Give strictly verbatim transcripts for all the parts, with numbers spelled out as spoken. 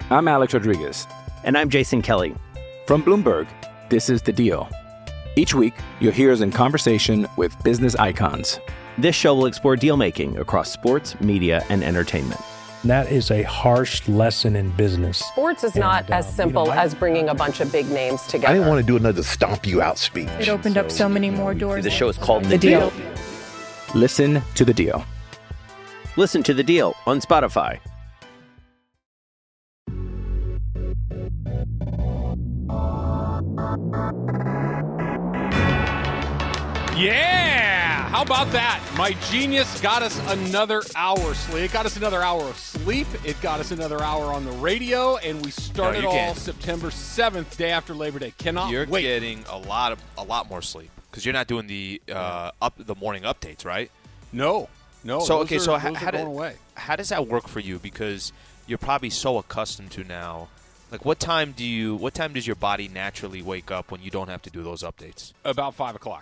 I'm Alex Rodriguez. And I'm Jason Kelly. From Bloomberg, this is The Deal. Each week, you'll hear us in conversation with business icons. This show will explore deal-making across sports, media, and entertainment. That is a harsh lesson in business. Sports is not and, as simple you know, I, as bringing a bunch of big names together. I didn't want to do another stomp you out speech. It opened so, up so many more doors. The show is called The, the deal. deal. Listen to The Deal. Listen to The Deal on Spotify. Yeah! How about that? My genius got us another hour, Slee. It got us another hour of sleep. It got us another hour on the radio, and we started no, all can't. September seventh, day after Labor Day. Cannot you're wait. You're getting a lot of a lot more sleep because you're not doing the uh, up the morning updates, right? No, no. So those okay, are, so how, those how, are do, going away. how does that work for you? Because you're probably so accustomed to now. Like, what time do you? What time does your body naturally wake up when you don't have to do those updates? About five o'clock.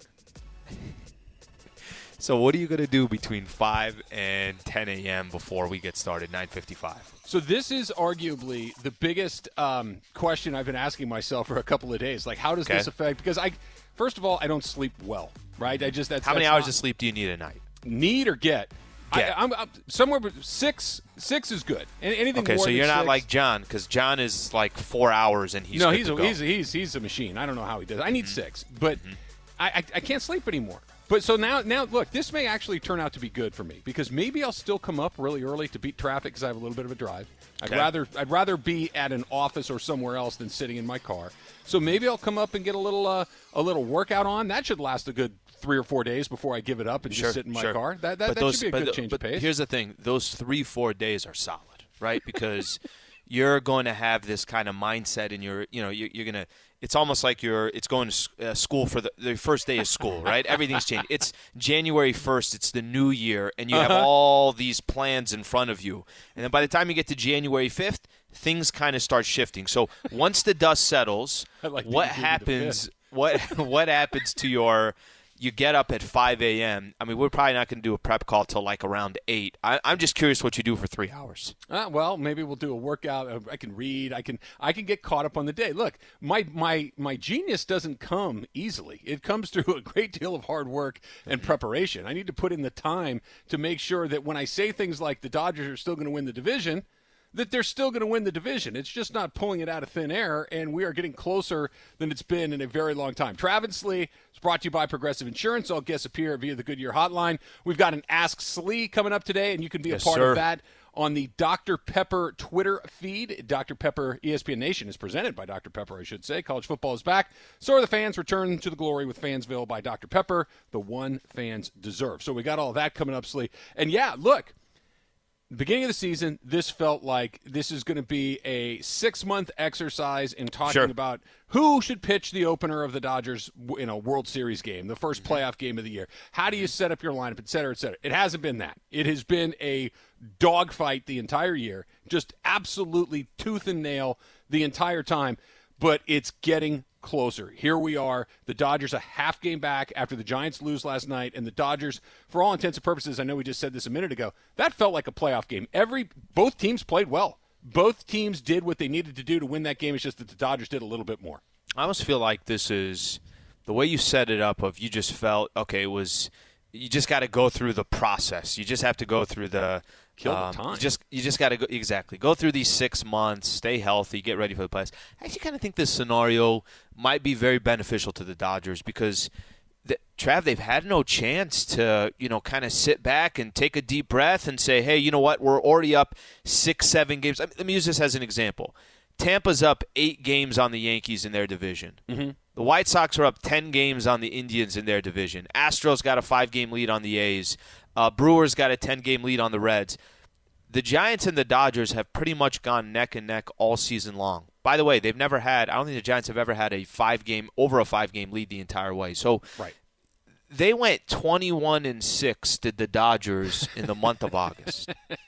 So what are you going to do between five and ten a.m. before we get started, nine fifty-five? So this is arguably the biggest um, question I've been asking myself for a couple of days. Like, how does okay. this affect? Because, I, first of all, I don't sleep well, right? I just that's, How that's many hours not, of sleep do you need a night? Need or get? Get. I, I'm, I'm somewhere six. Six is good. Anything okay, more so than you're not six, like John, because John is like four hours and he's no, good he's to a, go. he's a, he's he's a machine. I don't know how he does. I need mm-hmm. six, but mm-hmm. I, I I can't sleep anymore. But so now, now look, this may actually turn out to be good for me because maybe I'll still come up really early to beat traffic because I have a little bit of a drive. I'd okay. rather I'd rather be at an office or somewhere else than sitting in my car. So maybe I'll come up and get a little uh, a little workout on. That should last a good three or four days before I give it up and sure, just sit in my sure. car. That that, that those, should be a good but, change but of pace. Here's the thing: those three four days are solid, right? Because you're going to have this kind of mindset, and you're you know you're, you're going to. It's almost like you're. It's going to uh, school for the, the first day of school, right? Everything's changed. It's January first. It's the new year, and you uh-huh. have all these plans in front of you. And then by the time you get to January fifth, things kind of start shifting. So once the dust settles, like what happens? What what happens to your? You get up at five a.m. I mean, we're probably not going to do a prep call till like around eight. I, I'm just curious what you do for three hours. Uh, well, maybe we'll do a workout. I can read. I can I can get caught up on the day. Look, my my my genius doesn't come easily. It comes through a great deal of hard work and mm-hmm. preparation. I need to put in the time to make sure that when I say things like the Dodgers are still going to win the division, that they're still going to win the division. It's just not pulling it out of thin air, and we are getting closer than it's been in a very long time. Travis Lee is brought to you by Progressive Insurance. All guests appear via the Goodyear hotline. We've got an Ask Slee coming up today, and you can be yes, a part sir. of that on the Doctor Pepper Twitter feed. Doctor Pepper E S P N Nation is presented by Doctor Pepper, I should say. College football is back. So are the fans. Return to the glory with Fansville by Doctor Pepper, the one fans deserve. So we got all that coming up, Slee. And, yeah, look. Beginning of the season, this felt like this is going to be a six-month exercise in talking sure. about who should pitch the opener of the Dodgers in a World Series game, the first playoff game of the year. How do you set up your lineup, et cetera, et cetera. It hasn't been that. It has been a dogfight the entire year, just absolutely tooth and nail the entire time, but it's getting closer. Here we are. The Dodgers a half game back after the Giants lose last night, and the Dodgers, for all intents and purposes, I know we just said this a minute ago, that felt like a playoff game. Every both teams played well. Both teams did what they needed to do to win that game. It's just that the Dodgers did a little bit more. I almost feel like this is the way you set it up. Of you just felt okay. It was you just got to go through the process. You just have to go through the. Kill um, the time. You just you just got to go exactly go through these six months, stay healthy, get ready for the playoffs. I actually kind of think this scenario might be very beneficial to the Dodgers because, the, Trav, they've had no chance to you know kind of sit back and take a deep breath and say, hey, you know what, we're already up six, seven games. I mean, let me use this as an example. Tampa's up eight games on the Yankees in their division. Mm-hmm. The White Sox are up ten games on the Indians in their division. Astros got a five-game lead on the A's. Uh, Brewers got a ten-game lead on the Reds. The Giants and the Dodgers have pretty much gone neck and neck all season long. By the way, they've never had – I don't think the Giants have ever had a five-game – over a five-game lead the entire way. So right. They went twenty-one and six, did the Dodgers, in the month of August.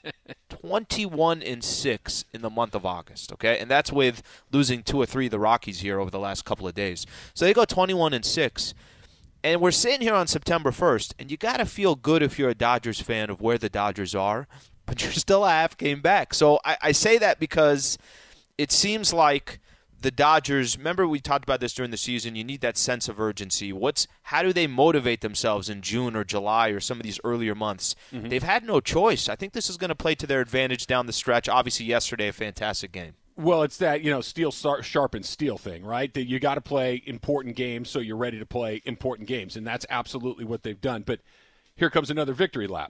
twenty-one and six in the month of August, okay? And that's with losing two or three of the Rockies here over the last couple of days. So they go twenty-one and six. And we're sitting here on September first, and you got to feel good if you're a Dodgers fan of where the Dodgers are, but you're still a half game back. So I, I say that because it seems like the Dodgers, remember we talked about this during the season, you need that sense of urgency. What's how do they motivate themselves in June or July or some of these earlier months? Mm-hmm. They've had no choice. I think this is going to play to their advantage down the stretch. Obviously, yesterday, a fantastic game. Well, it's that, you know, steel sharpens steel thing, right? That you got to play important games so you're ready to play important games, and that's absolutely what they've done. But here comes another victory lap.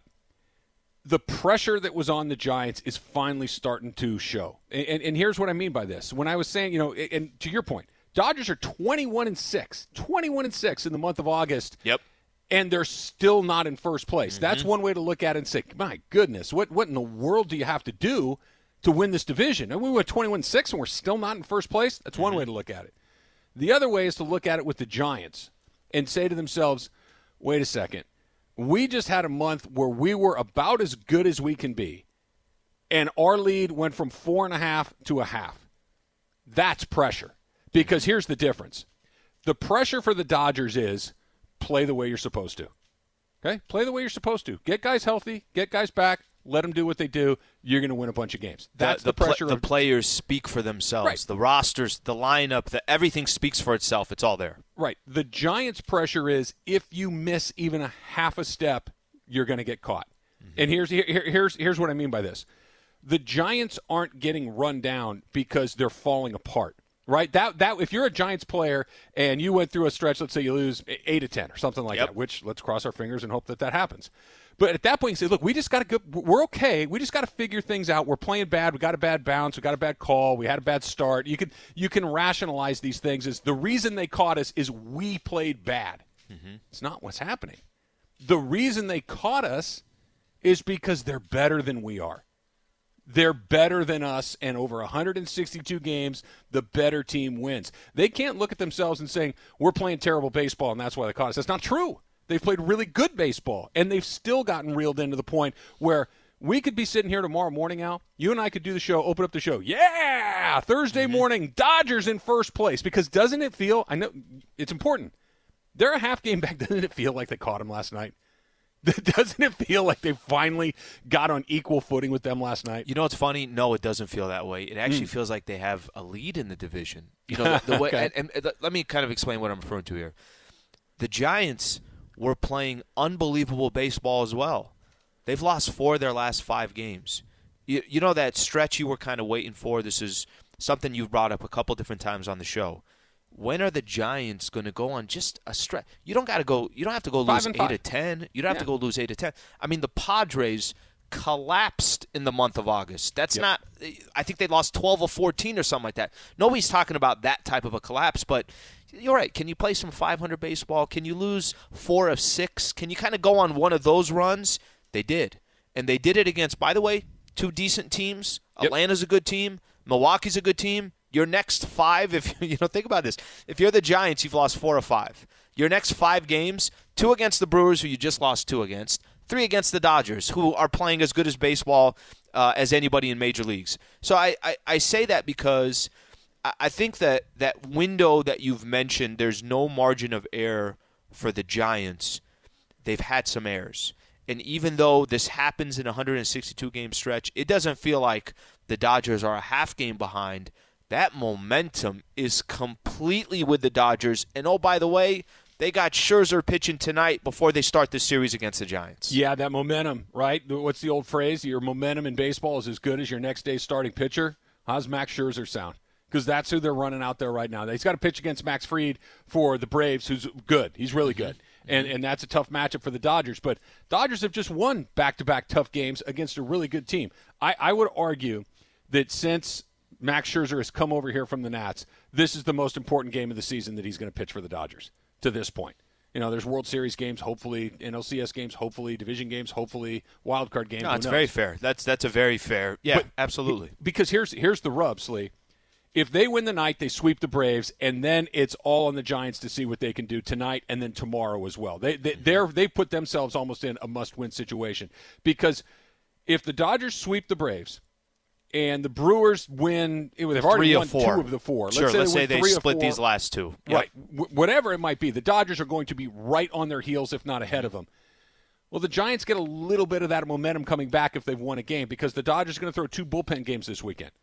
The pressure that was on the Giants is finally starting to show. And, and, and here's what I mean by this. When I was saying, you know, and to your point, Dodgers are twenty-one and six, twenty-one and six in the month of August. Yep. And they're still not in first place. Mm-hmm. That's one way to look at it and say, my goodness, what what in the world do you have to do to win this division? And we were twenty-one and six and we're still not in first place? That's one mm-hmm. way to look at it. The other way is to look at it with the Giants and say to themselves, wait a second. We just had a month where we were about as good as we can be, and our lead went from four and a half to a half. That's pressure. Because here's the difference. The pressure for the Dodgers is play the way you're supposed to. Okay? Play the way you're supposed to. Get guys healthy, get guys back, let them do what they do. You're going to win a bunch of games. That's the, the, the pressure. Pl- of, the players speak for themselves. Right. The rosters, the lineup, the, everything speaks for itself. It's all there. Right. The Giants' pressure is if you miss even a half a step, you're going to get caught. Mm-hmm. And here's here, here's here's what I mean by this. The Giants aren't getting run down because they're falling apart. Right? That that if you're a Giants player and you went through a stretch, let's say you lose eight to ten or something like yep. that, which let's cross our fingers and hope that that happens. But at that point, you say, look, we just got to go. We're okay. We just got to figure things out. We're playing bad. We got a bad bounce. We got a bad call. We had a bad start. You can you can rationalize these things as the reason they caught us is we played bad. Mm-hmm. It's not what's happening. The reason they caught us is because they're better than we are. They're better than us, and over one hundred sixty-two games, the better team wins. They can't look at themselves and saying, we're playing terrible baseball, and that's why they caught us. That's not true. They've played really good baseball, and they've still gotten reeled into the point where we could be sitting here tomorrow morning, Al. You and I could do the show, open up the show. Yeah! Thursday mm-hmm. morning, Dodgers in first place. Because doesn't it feel – I know it's important. They're a half game back. Doesn't it feel like they caught them last night? Doesn't it feel like they finally got on equal footing with them last night? You know what's funny? No, it doesn't feel that way. It actually mm. feels like they have a lead in the division. You know, the, the way, okay. and, and let me kind of explain what I'm referring to here. The Giants – were playing unbelievable baseball as well. They've lost four of their last five games. You, you know that stretch you were kind of waiting for? This is something you've brought up a couple different times on the show. When are the Giants going to go on just a stretch? You don't got to go. You don't have to go lose eight to ten. You don't have yeah. to go lose eight to ten. I mean, the Padres collapsed in the month of August. That's yep. not. I think they lost twelve or fourteen or something like that. Nobody's talking about that type of a collapse, but. You're right. Can you play some five hundred baseball? Can you lose four of six? Can you kind of go on one of those runs? They did. And they did it against, by the way, two decent teams. Yep. Atlanta's a good team. Milwaukee's a good team. Your next five, if you know, think about this. If you're the Giants, you've lost four of five. Your next five games, two against the Brewers, who you just lost two against, three against the Dodgers, who are playing as good as baseball uh, as anybody in major leagues. So I, I, I say that because – I think that that window that you've mentioned, there's no margin of error for the Giants. They've had some errors. And even though this happens in a one hundred sixty-two game stretch, it doesn't feel like the Dodgers are a half game behind. That momentum is completely with the Dodgers. And, oh, by the way, they got Scherzer pitching tonight before they start this series against the Giants. Yeah, that momentum, right? What's the old phrase? Your momentum in baseball is as good as your next day's starting pitcher. How's Max Scherzer sound? Because that's who they're running out there right now. He's got to pitch against Max Fried for the Braves, who's good. He's really good. Mm-hmm. And and that's a tough matchup for the Dodgers. But Dodgers have just won back-to-back tough games against a really good team. I, I would argue that since Max Scherzer has come over here from the Nats, this is the most important game of the season that he's going to pitch for the Dodgers to this point. You know, there's World Series games, hopefully, N L C S games, hopefully, division games, hopefully, wild card games. No, it's very fair. That's that's a very fair. Yeah, but, absolutely. Because here's here's the rub, Slee. If they win the night, they sweep the Braves, and then it's all on the Giants to see what they can do tonight and then tomorrow as well. They they they're, they put themselves almost in a must-win situation because if the Dodgers sweep the Braves and the Brewers win, they've already three won four. two of the four. Sure, let's say let's they, say they split these last two. Yep. Right, w- whatever it might be, the Dodgers are going to be right on their heels, if not ahead of them. Well, the Giants get a little bit of that momentum coming back if they've won a game because the Dodgers are going to throw two bullpen games this weekend.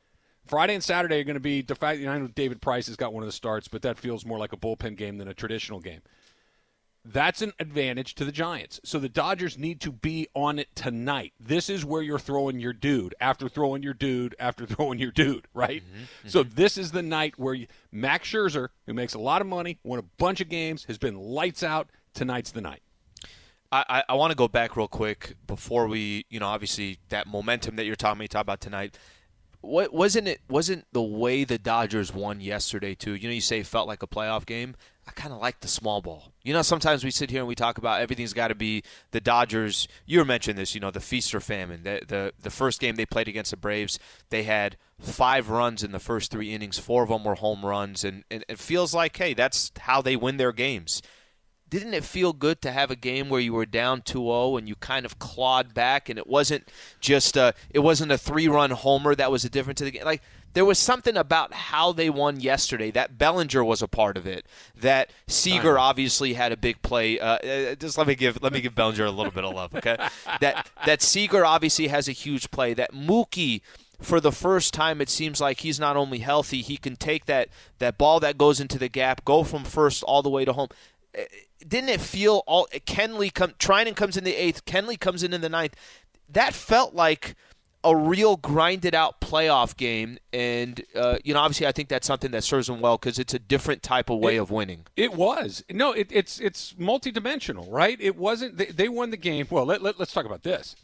Friday and Saturday are going to be the fact. You know, I know David Price has got one of the starts, but that feels more like a bullpen game than a traditional game. That's an advantage to the Giants. So the Dodgers need to be on it tonight. This is where you're throwing your dude after throwing your dude after throwing your dude, right? Mm-hmm, mm-hmm. So this is the night where you, Max Scherzer, who makes a lot of money, won a bunch of games, has been lights out. Tonight's the night. I, I, I want to go back real quick before we, you know, obviously that momentum that you're talking me talk about tonight. What wasn't it? Wasn't the way the Dodgers won yesterday too? You know, you say it felt like a playoff game. I kind of like the small ball. You know, sometimes we sit here and we talk about everything's got to be the Dodgers. You mentioned this, you know, the feast or famine. The, the the first game they played against the Braves, they had five runs in the first three innings. Four of them were home runs, and, and it feels like, hey, that's how they win their games. Didn't it feel good to have a game where you were down two oh and you kind of clawed back, and it wasn't just a, it wasn't a three-run homer that was the difference in the game? Like, there was something about how they won yesterday. That Bellinger was a part of it. That Seager obviously had a big play. Uh, just let me give let me give Bellinger a little bit of love, okay? That that Seager obviously has a huge play. That Mookie, for the first time, it seems like he's not only healthy, he can take that that ball that goes into the gap, go from first all the way to home. Didn't it feel all Kenley come Trinan comes in the eighth, Kenley comes in in the ninth. That felt like a real grinded out playoff game, and uh, you know, obviously, I think that's something that serves them well because it's a different type of way it, of winning. It was no, it, it's it's multidimensional, right? It wasn't. They, they won the game. Well, let, let, let's talk about this.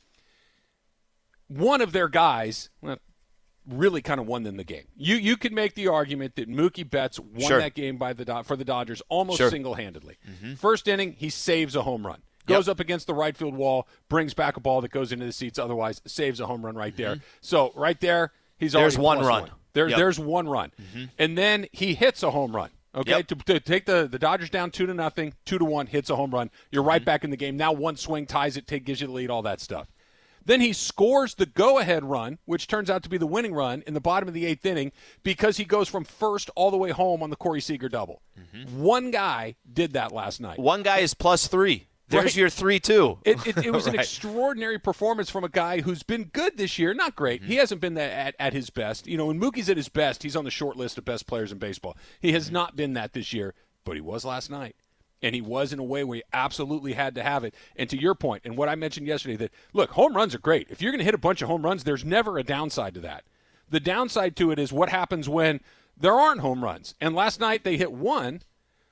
One of their guys well, really kind of won them the game. You you could make the argument that Mookie Betts won sure. that game by the for the Dodgers almost sure. single handedly. Mm-hmm. First inning, he saves a home run. Goes yep. up against the right field wall, brings back a ball that goes into the seats, otherwise saves a home run right there. Mm-hmm. So right there, he's there's already one plus run. One. There, yep. There's one run. Mm-hmm. And then he hits a home run, okay, yep. to, to take the, the Dodgers down two to nothing, two to one, hits a home run. You're right mm-hmm. back in the game. Now one swing, ties it, take, gives you the lead, all that stuff. Then he scores the go-ahead run, which turns out to be the winning run in the bottom of the eighth inning because he goes from first all the way home on the Corey Seager double. Mm-hmm. One guy did that last night. One guy is plus three. There's right. your three two. It, it, it was right. an extraordinary performance from a guy who's been good this year. Not great. Mm-hmm. He hasn't been that at, at his best. You know, when Mookie's at his best, he's on the short list of best players in baseball. He has mm-hmm. not been that this year, but he was last night. And he was in a way where he absolutely had to have it. And to your point, and what I mentioned yesterday, that, look, home runs are great. If you're going to hit a bunch of home runs, there's never a downside to that. The downside to it is what happens when there aren't home runs. And last night they hit one,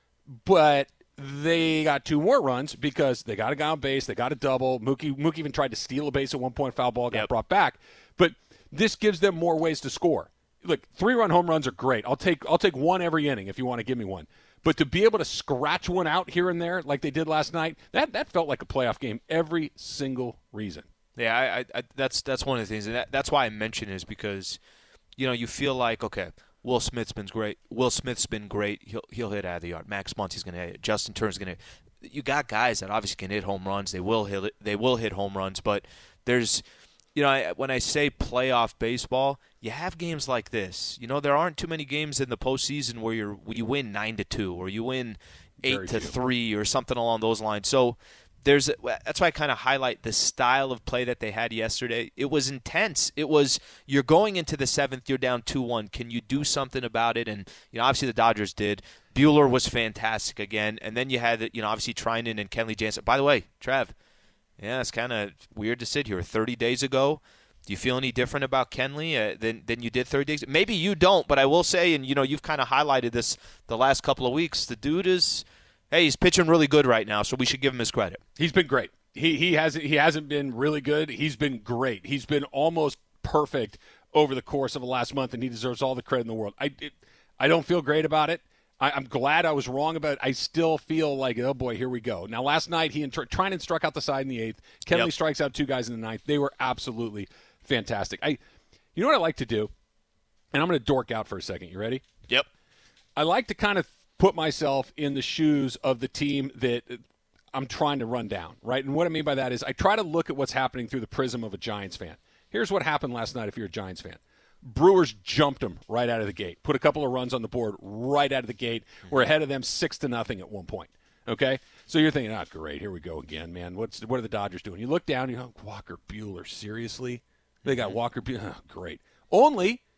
but they got two more runs because they got a guy on base, they got a double. Mookie, Mookie even tried to steal a base at one point, foul ball got yep. brought back. But this gives them more ways to score. Look, three-run home runs are great. I'll take I'll take one every inning if you want to give me one. But to be able to scratch one out here and there like they did last night, that, that felt like a playoff game every single reason. Yeah, I, I, that's that's one of the things, and that, that's why I mention it is because, you know, you feel like, okay, Will Smith's been great. Will Smith's been great. He'll he'll hit out of the yard. Max Muncy's going to hit. Justin Turner's going to. You got guys that obviously can hit home runs. They will hit. They will hit home runs. But there's, you know, I, when I say playoff baseball, you have games like this. You know, there aren't too many games in the postseason where you're you win nine to two or you win eight Very to few. three or something along those lines. So. There's that's why I kind of highlight the style of play that they had yesterday. It was intense. It was you're going into the seventh, you're down two one. Can you do something about it? And you know, obviously the Dodgers did. Buehler was fantastic again, and then you had you know obviously Trinan and Kenley Jansen. By the way, Trev, yeah, it's kind of weird to sit here. thirty days ago, do you feel any different about Kenley uh, than than you did thirty days? Maybe you don't, but I will say, and you know, you've kind of highlighted this the last couple of weeks. The dude is. Hey, he's pitching really good right now, so we should give him his credit. He's been great. He he hasn't he hasn't been really good. He's been great. He's been almost perfect over the course of the last month, and he deserves all the credit in the world. I it, I don't feel great about it. I, I'm glad I was wrong about it. I still feel like, oh boy, here we go. Now, last night he and Trinan struck out the side in the eighth. Kenley yep. strikes out two guys in the ninth. They were absolutely fantastic. I, you know what I like to do, and I'm going to dork out for a second. You ready? Yep. I like to kind of put myself in the shoes of the team that I'm trying to run down, right? And what I mean by that is I try to look at what's happening through the prism of a Giants fan. Here's what happened last night if you're a Giants fan. Brewers jumped them right out of the gate, put a couple of runs on the board right out of the gate. We're ahead of them six to nothing at one point, okay? So you're thinking, oh, great, here we go again, man. What's What are the Dodgers doing? You look down, you go, Walker Buehler, seriously? They got Walker Buehler, oh, great. Only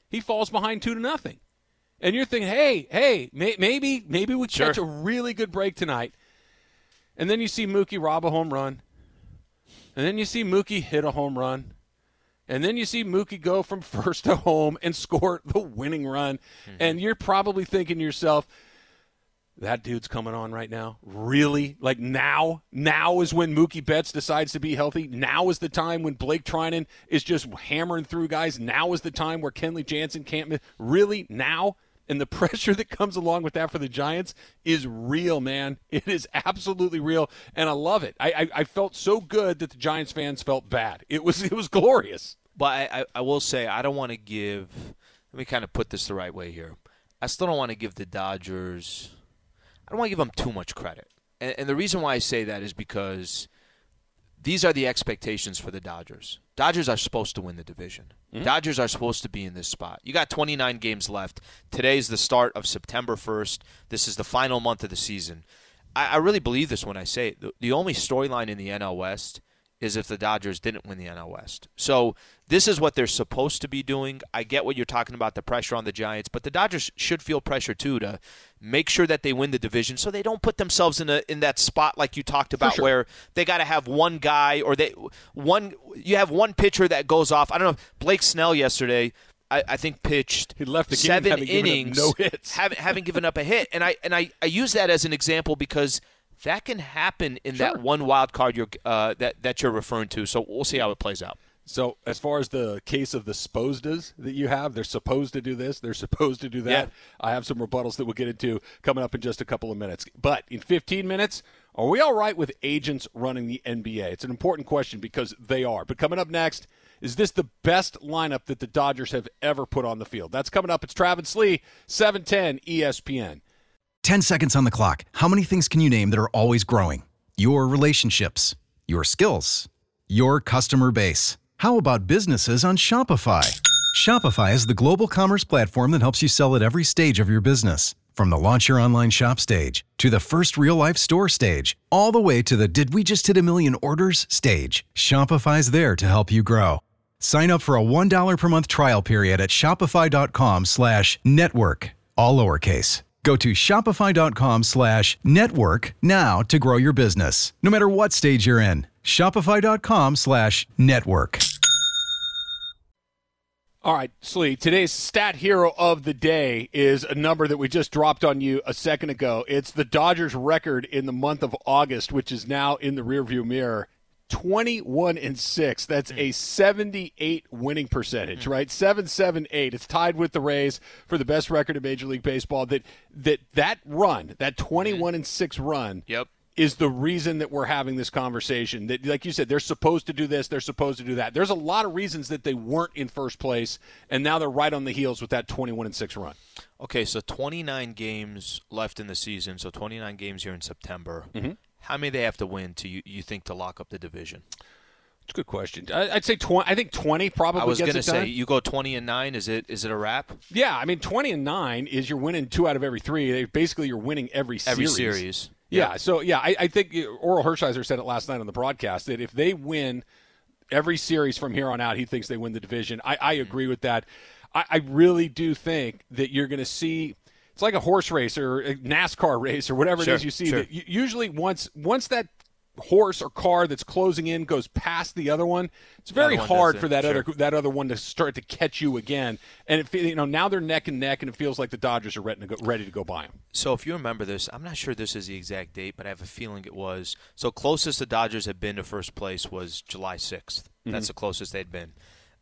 he falls behind two to nothing. And you're thinking, hey, hey, may, maybe maybe we Sure. catch a really good break tonight. And then you see Mookie rob a home run. And then you see Mookie hit a home run. And then you see Mookie go from first to home and score the winning run. Mm-hmm. And you're probably thinking to yourself, that dude's coming on right now? Really? Like now? Now is when Mookie Betts decides to be healthy? Now is the time when Blake Trinan is just hammering through guys? Now is the time where Kenley Jansen can't miss? Really? Now? And the pressure that comes along with that for the Giants is real, man. It is absolutely real, and I love it. I, I, I felt so good that the Giants fans felt bad. It was it was glorious. But I, I, I will say, I don't want to give – let me kind of put this the right way here. I still don't want to give the Dodgers – I don't want to give them too much credit. And, and the reason why I say that is because these are the expectations for the Dodgers. Dodgers are supposed to win the division. Mm-hmm. Dodgers are supposed to be in this spot. You got twenty-nine games left. Today's the start of September first. This is the final month of the season. I, I really believe this when I say it. The, the only storyline in the N L West is if the Dodgers didn't win the N L West. So this is what they're supposed to be doing. I get what you're talking about, the pressure on the Giants, but the Dodgers should feel pressure too to make sure that they win the division so they don't put themselves in a in that spot like you talked about sure. where they got to have one guy or they one you have one pitcher that goes off. I don't know. Blake Snell yesterday I, I think pitched he left the game seven having innings, given up no hits. haven't, haven't given up a hit. And I and I, I use that as an example because that can happen in sure. that one wild card you're, uh, that, that you're referring to. So we'll see how it plays out. So as far as the case of the supposeds that you have, they're supposed to do this, they're supposed to do that. Yeah. I have some rebuttals that we'll get into coming up in just a couple of minutes. But in fifteen minutes, are we all right with agents running the N B A? It's an important question because they are. But coming up next, is this the best lineup that the Dodgers have ever put on the field? That's coming up. It's Travis Lee, seven ten E S P N. ten seconds on the clock. How many things can you name that are always growing? Your relationships, your skills, your customer base. How about businesses on Shopify? Shopify is the global commerce platform that helps you sell at every stage of your business. From the launch your online shop stage to the first real-life store stage, all the way to the did we just hit a million orders stage. Shopify's there to help you grow. Sign up for a one dollar per month trial period at shopify.com slash network, all lowercase. Go to shopify.com slash network now to grow your business, no matter what stage you're in. Shopify.com slash network. All right, Slee, today's stat hero of the day is a number that we just dropped on you a second ago. It's the Dodgers' record in the month of August, which is now in the rearview mirror. twenty-one and six. That's a seventy-eight winning percentage, right? seven seven eight. It's tied with the Rays for the best record in Major League Baseball. That that that run, that twenty-one and six run, yep, is the reason that we're having this conversation. That, like you said, they're supposed to do this, they're supposed to do that. There's a lot of reasons that they weren't in first place, and now they're right on the heels with that twenty-one and six run. Okay, so twenty-nine games left in the season, so twenty-nine games here in September. Mm-hmm. How many they have to win to you, you think to lock up the division? It's a good question. I, I'd say twenty. I think twenty probably. I was going to say you go twenty and nine. Is it is it a wrap? Yeah, I mean twenty and nine is you're winning two out of every three. Basically, you're winning every series. Every series. Yeah. yeah so yeah, I, I think Oral Hershiser said it last night on the broadcast that if they win every series from here on out, he thinks they win the division. I, I agree with that. I, I really do think that you're going to see. It's like a horse race or a NASCAR race or whatever sure, it is you see. Sure. That usually once once that horse or car that's closing in goes past the other one, it's very hard for that sure. other that other one to start to catch you again. And it, you know now they're neck and neck, and it feels like the Dodgers are ready to go, ready to go by them. So if you remember this, I'm not sure this is the exact date, but I have a feeling it was. So closest the Dodgers had been to first place was July sixth. Mm-hmm. That's the closest they'd been.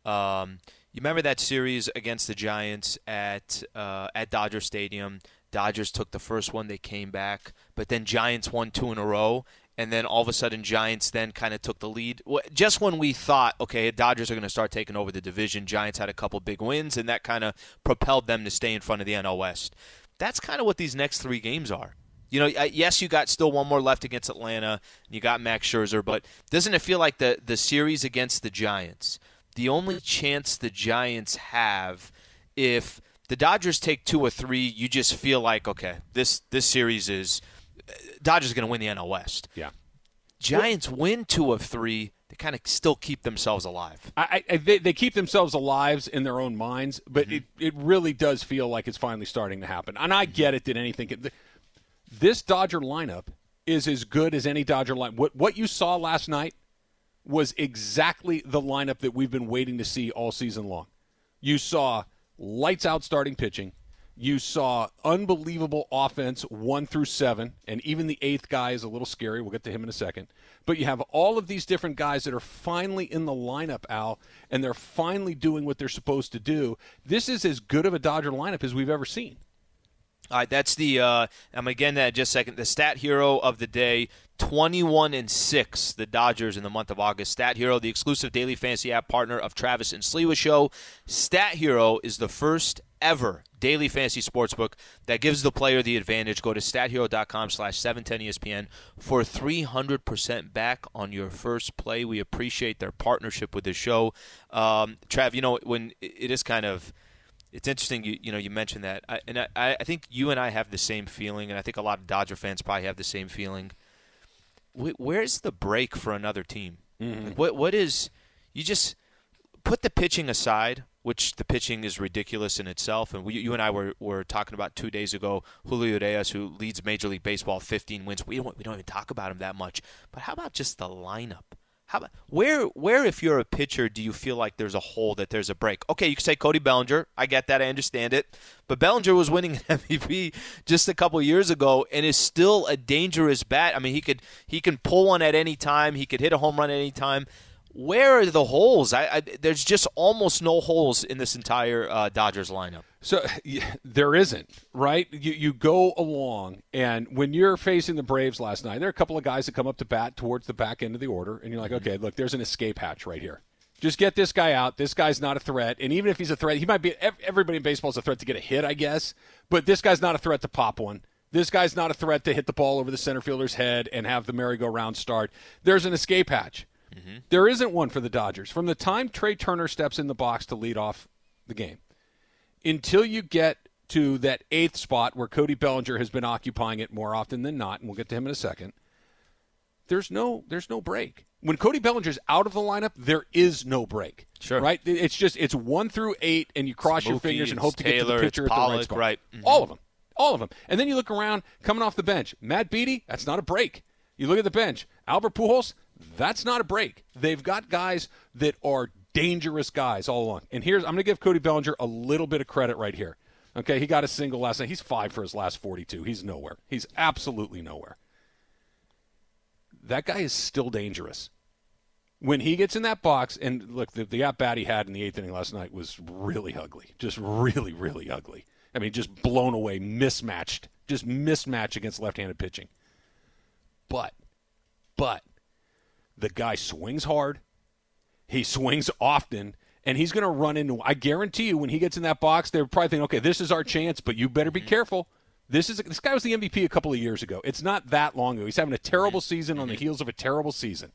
Um, you remember that series against the Giants at uh, at Dodger Stadium? Dodgers took the first one, they came back, but then Giants won two in a row, and then all of a sudden Giants then kind of took the lead. Just when we thought, okay, Dodgers are going to start taking over the division, Giants had a couple big wins, and that kind of propelled them to stay in front of the N L West. That's kind of what these next three games are. You know, yes, you got still one more left against Atlanta, and you got Max Scherzer, but doesn't it feel like the, the series against the Giants, the only chance the Giants have if – the Dodgers take two or three, you just feel like, okay, this this series is – Dodgers are going to win the N L West. Yeah. Giants win two of three, they kind of still keep themselves alive. I, I they, they keep themselves alive in their own minds, but mm-hmm. it, it really does feel like it's finally starting to happen. And I get it that anything – this Dodger lineup is as good as any Dodger lineup. What, what you saw last night was exactly the lineup that we've been waiting to see all season long. You saw lights-out starting pitching. You saw unbelievable offense one through seven, and even the eighth guy is a little scary. We'll get to him in a second. But you have all of these different guys that are finally in the lineup, Al, and they're finally doing what they're supposed to do. This is as good of a Dodger lineup as we've ever seen. All right, that's the uh, – I'm again that just a second. The stat hero of the day, twenty-one and six, the Dodgers in the month of August. Stat Hero, the exclusive daily fantasy app partner of Travis and Sliwa Show. Stat Hero is the first ever daily fantasy sportsbook that gives the player the advantage. Go to stathero.com slash 710 ESPN for three hundred percent back on your first play. We appreciate their partnership with the show. Um, Trav, you know, when it is kind of – it's interesting, you you know, you mentioned that. I, and I, I think you and I have the same feeling, and I think a lot of Dodger fans probably have the same feeling. Where's the break for another team? Mm-hmm. Like what What is – you just put the pitching aside, which the pitching is ridiculous in itself. And we, you and I were, were talking about two days ago, Julio Urias, who leads Major League Baseball, fifteen wins. We don't, we don't even talk about him that much. But how about just the lineup? How about, where, where, if you're a pitcher, do you feel like there's a hole, that there's a break? Okay, you can say Cody Bellinger. I get that. I understand it. But Bellinger was winning an M V P just a couple years ago and is still a dangerous bat. I mean, he could he can pull one at any time. He could hit a home run at any time. Where are the holes? I, I There's just almost no holes in this entire uh, Dodgers lineup. So yeah, there isn't, right? You you go along, and when you're facing the Braves last night, there are a couple of guys that come up to bat towards the back end of the order, and you're like, mm-hmm. okay, look, there's an escape hatch right here. Just get this guy out. This guy's not a threat, and even if he's a threat, he might be – everybody in baseball is a threat to get a hit, I guess, but this guy's not a threat to pop one. This guy's not a threat to hit the ball over the center fielder's head and have the merry-go-round start. There's an escape hatch. Mm-hmm. There isn't one for the Dodgers. From the time Trey Turner steps in the box to lead off the game, until you get to that eighth spot where Cody Bellinger has been occupying it more often than not, and we'll get to him in a second, there's no there's no break. When Cody Bellinger's out of the lineup, there is no break. Sure. Right? It's just it's one through eight, and you cross Smokey, your fingers and hope to Taylor, get to the pitcher at Pollock, the right spot. Right. Mm-hmm. All of them. All of them. And then you look around, coming off the bench. Matt Beaty, that's not a break. You look at the bench. Albert Pujols, that's not a break. They've got guys that are dangerous guys all along. And here's I'm going to give Cody Bellinger a little bit of credit right here. Okay, he got a single last night. He's five for his last forty-two. He's nowhere. He's absolutely nowhere. That guy is still dangerous. When he gets in that box, and look, the, the at-bat he had in the eighth inning last night was really ugly. Just really, really ugly. I mean, just blown away, mismatched. Just mismatched against left-handed pitching. But, but, the guy swings hard. He swings often, and he's going to run into – I guarantee you when he gets in that box, they're probably thinking, okay, this is our chance, but you better be careful. This is this guy was the M V P a couple of years ago. It's not that long ago. He's having a terrible season on the heels of a terrible season.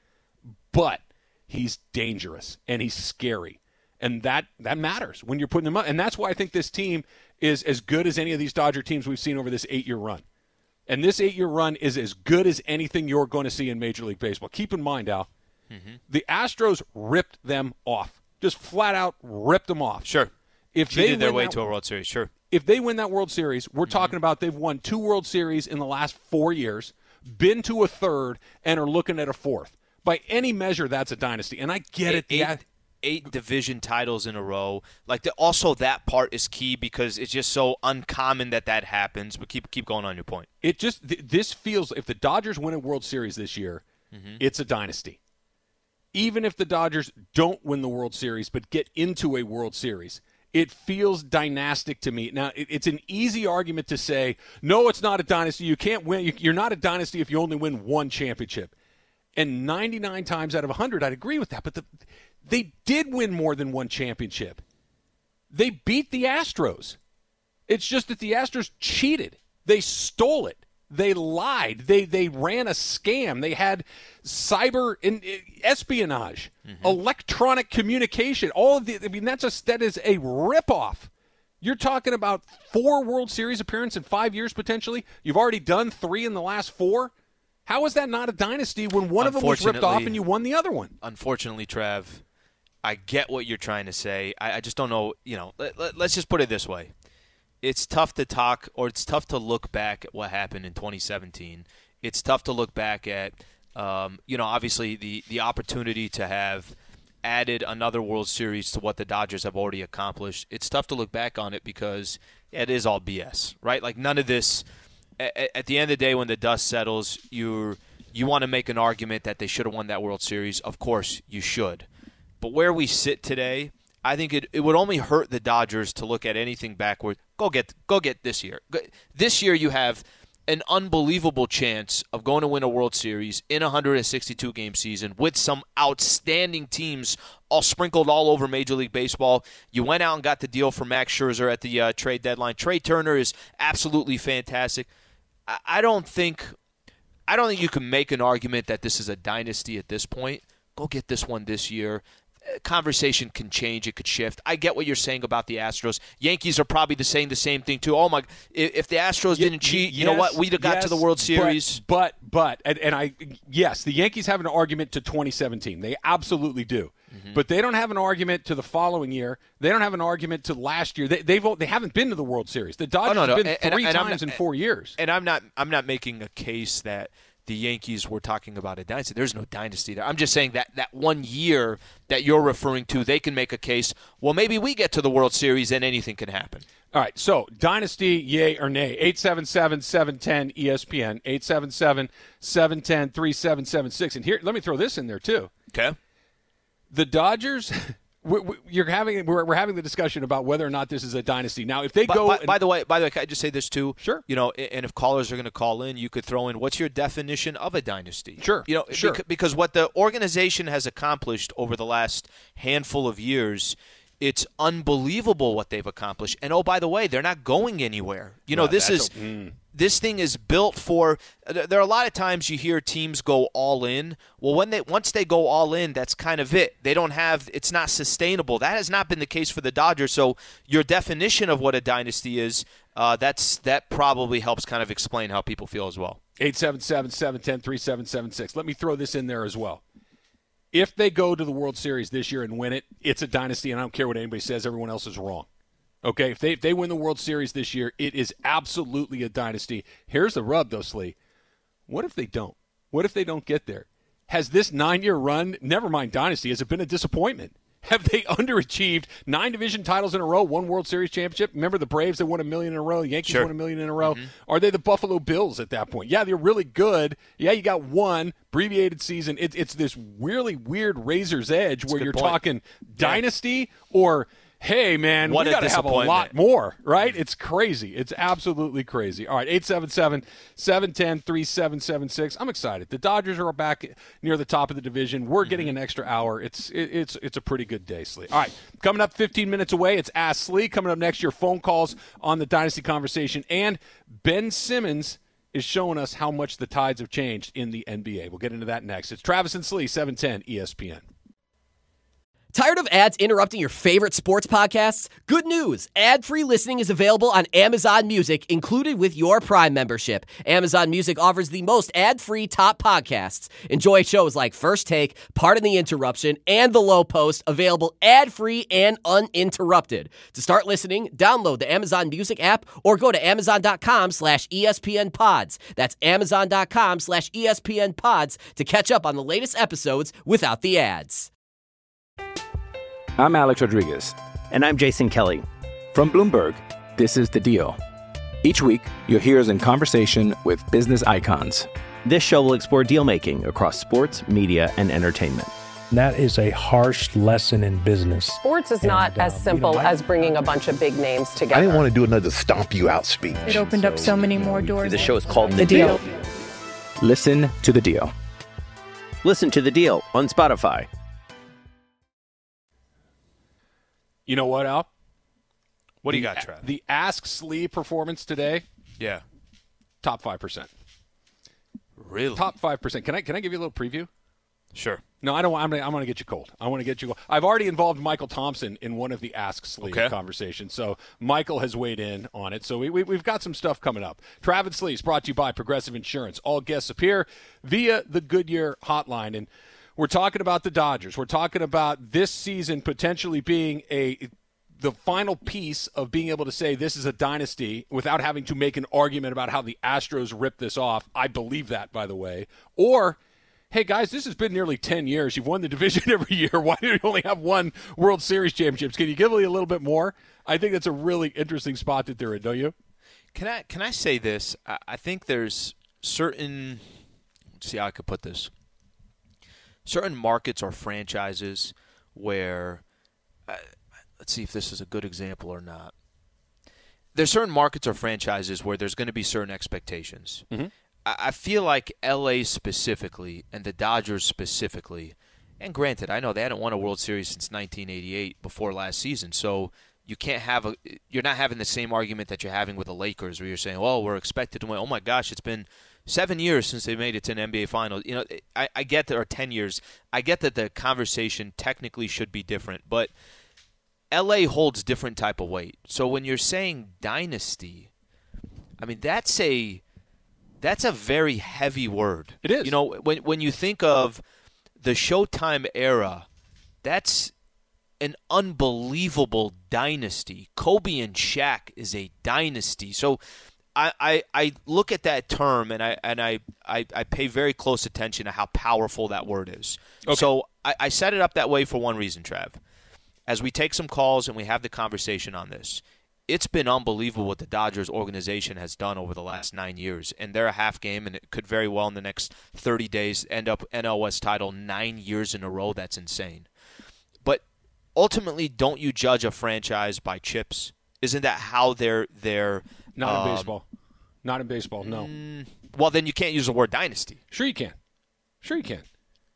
But he's dangerous, and he's scary. And that, that matters when you're putting him up. And that's why I think this team is as good as any of these Dodger teams we've seen over this eight-year run. And this eight-year run is as good as anything you're going to see in Major League Baseball. Keep in mind, Al, mm-hmm. the Astros ripped them off. Just flat out ripped them off. Sure. If Cheated they their way that, to a World Series, sure. If they win that World Series, we're mm-hmm. talking about they've won two World Series in the last four years, been to a third, and are looking at a fourth. By any measure, that's a dynasty. And I get eight, it. The, eight, eight division titles in a row. Like the, also that part is key because it's just so uncommon that that happens. But keep keep going on your point. It just th- this feels if the Dodgers win a World Series this year, mm-hmm. it's a dynasty. Even if the Dodgers don't win the World Series but get into a World Series, it feels dynastic to me. Now, it, it's an easy argument to say, no, it's not a dynasty. You can't win. You, you're not a dynasty if you only win one championship. And ninety-nine times out of one hundred, I'd agree with that. But the, they did win more than one championship. They beat the Astros. It's just that the Astros cheated. They stole it. They lied. They they ran a scam. They had cyber in, espionage, mm-hmm. electronic communication. All of the. I mean, that's a that is a ripoff. You're talking about four World Series appearances in five years potentially. You've already done three in the last four. How is that not a dynasty when one of them was ripped off and you won the other one? Unfortunately, Trav, I get what you're trying to say. I, I just don't know. You know, let, let, let's just put it this way. It's tough to talk, or it's tough to look back at what happened in twenty seventeen. It's tough to look back at, um, you know, obviously the, the opportunity to have added another World Series to what the Dodgers have already accomplished. It's tough to look back on it because yeah, it is all B S, right? Like none of this. At, at the end of the day, when the dust settles, you you want to make an argument that they should have won that World Series. Of course, you should. But where we sit today, I think it, it would only hurt the Dodgers to look at anything backward. Go get go get this year. This year you have an unbelievable chance of going to win a World Series in a one hundred sixty-two game season with some outstanding teams all sprinkled all over Major League Baseball. You went out and got the deal for Max Scherzer at the uh, trade deadline. Trey Turner is absolutely fantastic. I, I don't think I don't think you can make an argument that this is a dynasty at this point. Go get this one this year. Conversation can change. It could shift. I get what you're saying about the Astros. Yankees are probably the saying the same thing, too. Oh, my. If the Astros y- didn't cheat, yes, you know what? We'd have got yes, to the World Series. But, but, but and, and I, yes, the Yankees have an argument to twenty seventeen. They absolutely do. Mm-hmm. But they don't have an argument to the following year. They don't have an argument to last year. They, they've they haven't been to the World Series. The Dodgers oh, no, no. have been and, three and, and times not, in four years. And I'm not I'm not making a case that the Yankees were talking about a dynasty. There's no dynasty there. I'm just saying that that one year that you're referring to, they can make a case, well, maybe we get to the World Series and anything can happen. All right, so dynasty, yay or nay? eight seven seven, seven one zero, E S P N, eight seven seven, seven one zero, three seven seven six. And here, let me throw this in there, too. Okay. The Dodgers... We, we, you're having we're, we're having the discussion about whether or not this is a dynasty. Now, if they by, go, by, and, by the way, by the way, can I just say this too? Sure. You know, and if callers are going to call in, you could throw in what's your definition of a dynasty? Sure. You know, sure. Because, because what the organization has accomplished over the last handful of years, it's unbelievable what they've accomplished. And oh, by the way, they're not going anywhere. You know, wow, this is. A, mm. This thing is built for – there are a lot of times you hear teams go all in. Well, when they once they go all in, that's kind of it. They don't have – it's not sustainable. That has not been the case for the Dodgers. So your definition of what a dynasty is, uh, that's that probably helps kind of explain how people feel as well. eight seven seven, seven one zero, three seven seven six. Let me throw this in there as well. If they go to the World Series this year and win it, it's a dynasty, and I don't care what anybody says. Everyone else is wrong. Okay, if they if they win the World Series this year, it is absolutely a dynasty. Here's the rub, though, Slee. What if they don't? What if they don't get there? Has this nine-year run, never mind dynasty, has it been a disappointment? Have they underachieved nine division titles in a row, one World Series championship? Remember the Braves that won a million in a row? The Yankees sure. won a million in a row. Mm-hmm. Are they the Buffalo Bills at that point? Yeah, they're really good. Yeah, you got one abbreviated season. It, it's this really weird razor's edge That's where you're point. talking dynasty or – hey, man, what we got to have a lot more, right? It's crazy. It's absolutely crazy. All right, eight seven seven, seven one zero, three seven seven six. I'm excited. The Dodgers are back near the top of the division. We're mm-hmm. getting an extra hour. It's it, it's it's a pretty good day, Slee. All right, coming up fifteen minutes away, it's Ask Slee. Coming up next, your phone calls on the Dynasty Conversation. And Ben Simmons is showing us how much the tides have changed in the N B A. We'll get into that next. It's Travis and Slee, seven ten E S P N. Tired of ads interrupting your favorite sports podcasts? Good news! Ad-free listening is available on Amazon Music, included with your Prime membership. Amazon Music offers the most ad-free top podcasts. Enjoy shows like First Take, Pardon the Interruption, and The Low Post, available ad-free and uninterrupted. To start listening, download the Amazon Music app or go to amazon.com slash ESPN pods. That's amazon.com slash ESPN pods to catch up on the latest episodes without the ads. I'm Alex Rodriguez. And I'm Jason Kelly. From Bloomberg, this is The Deal. Each week, you'll hear us in conversation with business icons. This show will explore deal-making across sports, media, and entertainment. That is a harsh lesson in business. Sports is and, not uh, as simple you know, I, as bringing a bunch of big names together. I didn't want to do another stomp you out speech. It opened up so many more doors. The show is called The, the deal. deal. Listen to The Deal. Listen to The Deal on Spotify. You know what, Al? What do you the, got, Trav? The Ask Slee performance today, Yeah. top five percent. Really? Top five percent. Can I can I give you a little preview? Sure. No, I don't. I'm gonna, I'm going to get you cold. I want to get you cold. I've already involved Michael Thompson in one of the Ask Slee okay. conversations, so Michael has weighed in on it. So we, we, we've got some stuff coming up. Travis Slee is brought to you by Progressive Insurance. All guests appear via the Goodyear hotline, and we're talking about the Dodgers. We're talking about this season potentially being a the final piece of being able to say this is a dynasty without having to make an argument about how the Astros ripped this off. I believe that, by the way. Or, hey, guys, this has been nearly ten years. You've won the division every year. Why do you only have one World Series championships? Can you give me a little bit more? I think that's a really interesting spot that they're in, don't you? Can I can I say this? I, I think there's certain – let's see how I could put this. Certain markets or franchises where uh, – let's see if this is a good example or not. There's certain markets or franchises where there's going to be certain expectations. Mm-hmm. I feel like L A specifically and the Dodgers specifically, and granted, I know they hadn't won a World Series since nineteen eighty-eight before last season, so you can't have a you're not having the same argument that you're having with the Lakers where you're saying, "Oh, we're expected to win." Oh my gosh, it's been seven years since they made it to an N B A Finals. You know, I, I get that, or ten years. I get that the conversation technically should be different, but L A holds different type of weight. So when you're saying dynasty, I mean that's a That's a very heavy word. It is. You know, when when you think of the Showtime era, that's an unbelievable dynasty. Kobe and Shaq is a dynasty. So I, I, I look at that term and I and I, I, I pay very close attention to how powerful that word is. Okay. So I, I set it up that way for one reason, Trav. As we take some calls and we have the conversation on this, it's been unbelievable what the Dodgers organization has done over the last nine years. And they're a half game, and it could very well in the next thirty days end up N L West title nine years in a row. That's insane. But ultimately, don't you judge a franchise by chips? Isn't that how they're they're not um, in baseball? Not in baseball. No. Mm, well, then you can't use the word dynasty. Sure, you can. Sure, you can.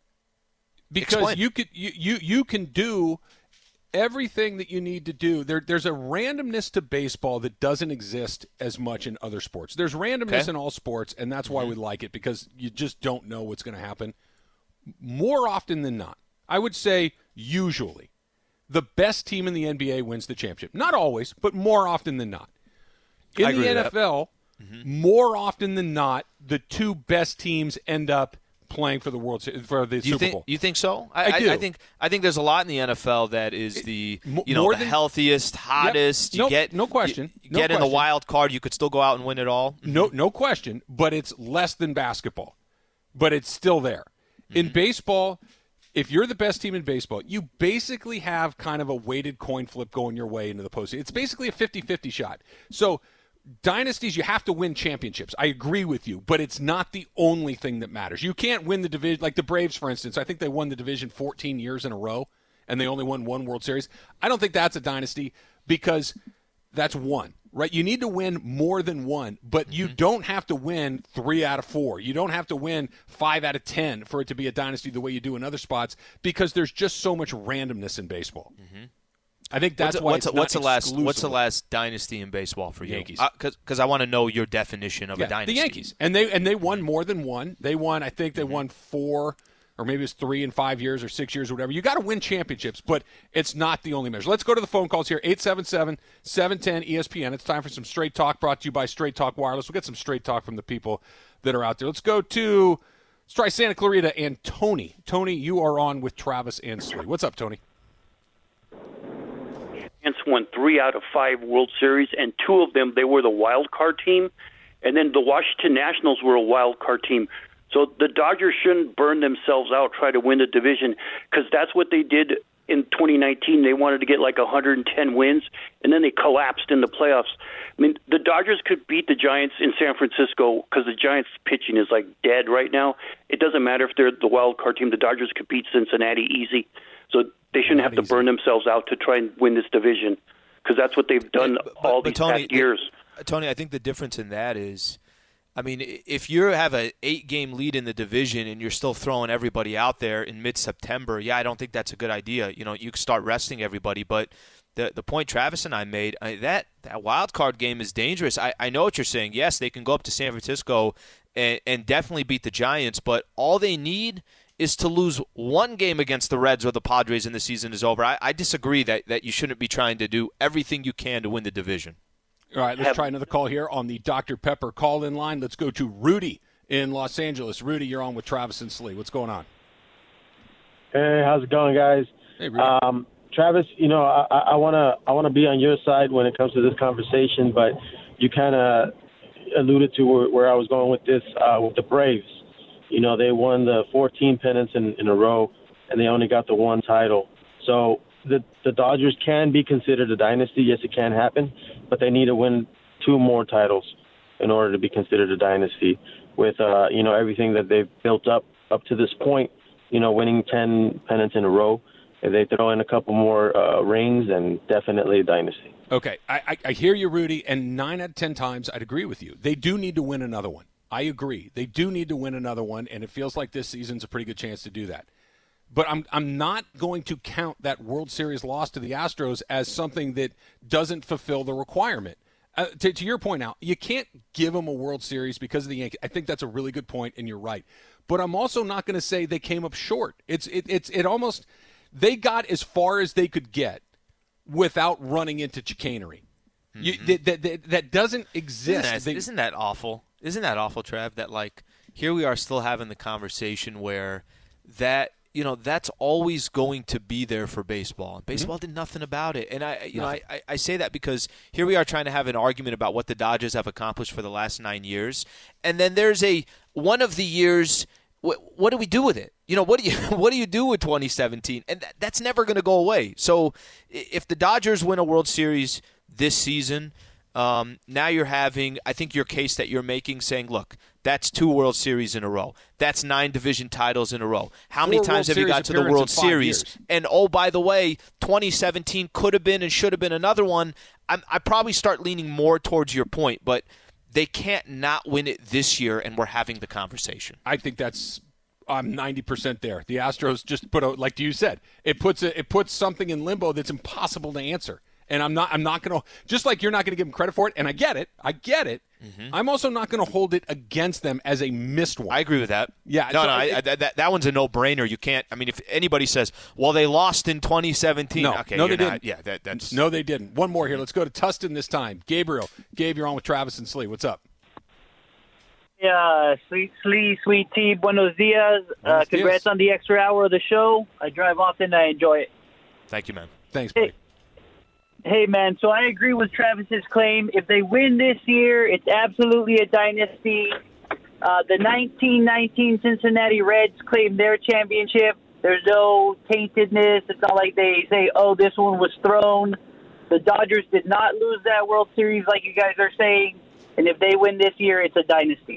Because Explain. you could you, you you can do everything that you need to do. There, there's a randomness to baseball that doesn't exist as much in other sports. There's randomness okay. in all sports, and that's why mm-hmm. we like it, because you just don't know what's going to happen. More often than not, I would say usually, the best team in the N B A wins the championship. Not always, but more often than not. In I the agree N with F L, mm-hmm. more often than not, the two best teams end up playing for the World for the you Super think, Bowl. You think so? I, I do. I, I think I think there's a lot in the N F L that is the it, you know the than, healthiest, hottest. Yep. You nope, get no question. You, you no get question. in the wild card. You could still go out and win it all. No, no question. But it's less than basketball. But it's still there. Mm-hmm. In baseball, if you're the best team in baseball, you basically have kind of a weighted coin flip going your way into the postseason. It's basically a fifty-fifty shot. So dynasties, you have to win championships. I agree with you, but it's not the only thing that matters. You can't win the division. Like the Braves, for instance, I think they won the division fourteen years in a row, and they only won one World Series. I don't think that's a dynasty because that's one, right? You need to win more than one, but mm-hmm. you don't have to win three out of four. You don't have to win five out of ten for it to be a dynasty the way you do in other spots, because there's just so much randomness in baseball. Mm-hmm. I think that's what's, why what's, it's what's not the last exclusively. What's the last dynasty in baseball for you? Yankees. Because uh, I want to know your definition of yeah, a dynasty. The Yankees, and they and they won more than one. They won. I think they mm-hmm. won four, or maybe it's three in five years or six years or whatever. You got to win championships, but it's not the only measure. Let's go to the phone calls here. eight seven seven, seven one zero, E S P N. It's time for some Straight Talk, brought to you by Straight Talk Wireless. We'll get some Straight Talk from the people that are out there. Let's go to let's try Santa Clarita and Tony. Tony, you are on with Travis and Slee. What's up, Tony? Won three out of five World Series, and two of them, they were the wild card team, and then the Washington Nationals were a wild card team. So the Dodgers shouldn't burn themselves out, try to win the division, because that's what they did in twenty nineteen. They wanted to get like one hundred ten wins, and then they collapsed in the playoffs. I mean, the Dodgers could beat the Giants in San Francisco because the Giants' pitching is like dead right now. It doesn't matter if they're the wild card team. The Dodgers could beat Cincinnati easy. So they shouldn't Not have to easy. burn themselves out to try and win this division, because that's what they've done but, but, all but these Tony, past years. It, Tony, I think the difference in that is, I mean, if you have an eight-game lead in the division and you're still throwing everybody out there in mid-September, yeah, I don't think that's a good idea. You know, you can start resting everybody, but the the point Travis and I made, I mean, that, that wild card game is dangerous. I, I know what you're saying. Yes, they can go up to San Francisco and, and definitely beat the Giants, but all they need is to lose one game against the Reds or the Padres and the season is over. I, I disagree that, that you shouldn't be trying to do everything you can to win the division. All right, let's try another call here on the Doctor Pepper call-in line. Let's go to Rudy in Los Angeles. Rudy, you're on with Travis and Slee. What's going on? Hey, how's it going, guys? Hey, Rudy. Um, Travis, you know, I, I wanna I wanna be on your side when it comes to this conversation, but you kind of alluded to where, where I was going with this uh, with the Braves. You know, they won the fourteen pennants in, in a row, and they only got the one title. So the the Dodgers can be considered a dynasty. Yes, it can happen, but they need to win two more titles in order to be considered a dynasty. With uh, you know, everything that they've built up up to this point, you know, winning ten pennants in a row. If they throw in a couple more uh, rings, and definitely a dynasty. Okay, I, I, I hear you, Rudy, and nine out of ten times I'd agree with you. They do need to win another one. I agree. They do need to win another one, and it feels like this season's a pretty good chance to do that. But I'm I'm not going to count that World Series loss to the Astros as something that doesn't fulfill the requirement. Uh, to, to your point now, you can't give them a World Series because of the Yankees. I think that's a really good point, and you're right. But I'm also not going to say they came up short. It's it, it's it almost they got as far as they could get without running into chicanery. Mm-hmm. You, that, that, that, that doesn't exist. Isn't that, they, isn't that awful? Isn't that awful, Trav? That like here we are still having the conversation where that. You know, that's always going to be there for baseball. Baseball mm-hmm. did nothing about it. And I you nothing. know, I, I say that because here we are trying to have an argument about what the Dodgers have accomplished for the last nine years. And then there's a one of the years what, what do we do with it? You know, what do you what do you do with twenty seventeen? And that, that's never going to go away. So if the Dodgers win a World Series this season, um, now you're having, I think your case that you're making saying, look, that's two World Series in a row. That's nine division titles in a row. How many times have you got to the World Series? And, oh, by the way, twenty seventeen could have been and should have been another one. I'm, I probably start leaning more towards your point, but they can't not win it this year, and we're having the conversation. I think that's I'm ninety percent there. The Astros just put, a, like you said, it puts a, it puts something in limbo that's impossible to answer. And I'm not I'm not going to – just like you're not going to give them credit for it, and I get it. I get it. Mm-hmm. I'm also not going to hold it against them as a missed one. I agree with that. Yeah. No, so no, it, I, I, that, that one's a no-brainer. You can't – I mean, if anybody says, well, they lost in twenty seventeen. No, okay, no they not, didn't. Yeah, that, that's – No, they didn't. One more here. Let's go to Tustin this time. Gabriel. Gabe, you're on with Travis and Slee. What's up? Yeah, sweet, Slee, sweet tea. Buenos dias. Uh, congrats dias. on the extra hour of the show. I drive often. I enjoy it. Thank you, man. Thanks, buddy. Hey. Hey, man, so I agree with Travis's claim. If they win this year, it's absolutely a dynasty. Uh, the nineteen nineteen Cincinnati Reds claimed their championship. There's no taintedness. It's not like they say, oh, this one was thrown. The Dodgers did not lose that World Series like you guys are saying. And if they win this year, it's a dynasty.